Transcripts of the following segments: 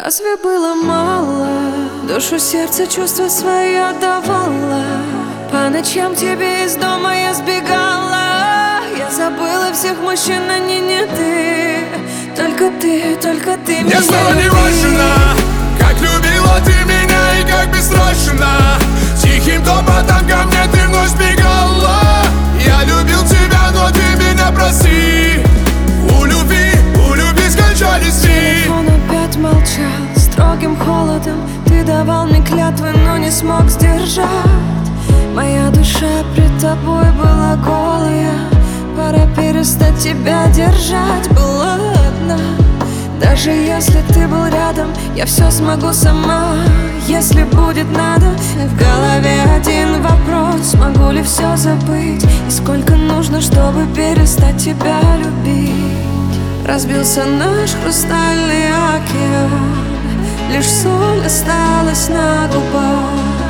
Разве было мало? Душу, сердце, чувства свои отдавала. По ночам к тебе из дома я сбегала. Я забыла всех мужчин, они не ты. Только ты мне стало не важно, как любила ты меня и как бесстрашно. Тихим топотом ко мне ты вновь сбегала. Я любил тебя, но ты меня прости. У любви скончались дни. Он опять молчал, строгим холодом. Ты давал мне клятвы, но не смог сдержать. Моя душа пред тобой была голая. Пора перестать тебя держать. Была одна. Даже если ты был рядом, я все смогу сама. Если будет надо. В голове один вопрос: смогу ли все забыть? И сколько нужно, чтобы перестать тебя любить? Разбился наш хрустальный океан. Лишь соль осталась на губах.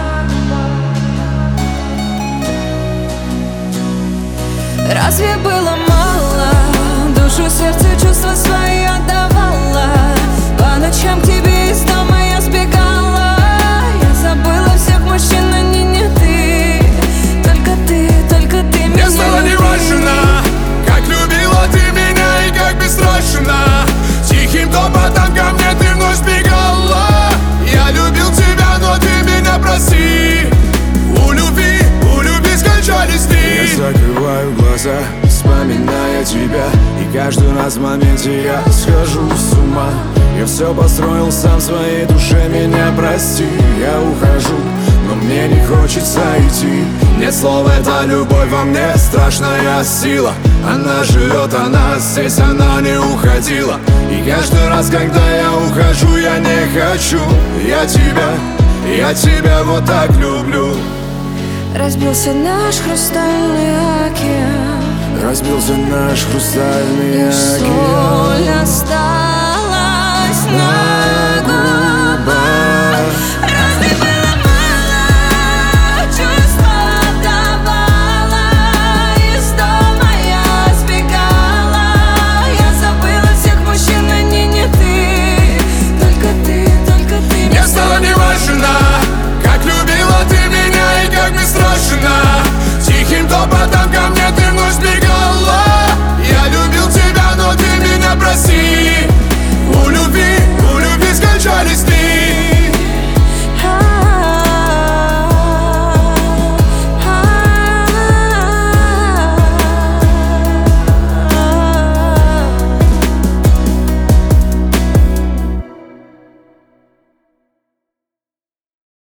Разве было мало? Душу, сердце, чувства свои отдавала. По ночам к тебе из дома я сбегала. Я забыла всех мужчин, они не ты. Только ты мне стало не важно, как любила ты меня и как бесстрашно. Тихим топотом ко мне ты вновь сбегала. Я любил тебя, но ты меня прости. У любви скончались дни. Я закрываю глаза, вспоминая тебя. И каждый раз в моменте я схожу с ума. Я все построил сам в своей душе, меня прости. Я ухожу, но мне не хочется идти. Нет слов, это любовь во мне, страшная сила. Она живет, она здесь, она не уходила. И каждый раз, когда я ухожу, я не хочу. Я тебя вот так люблю. Разбился наш хрустальный океан. Разбился наш хрустальный океан. Соль осталась.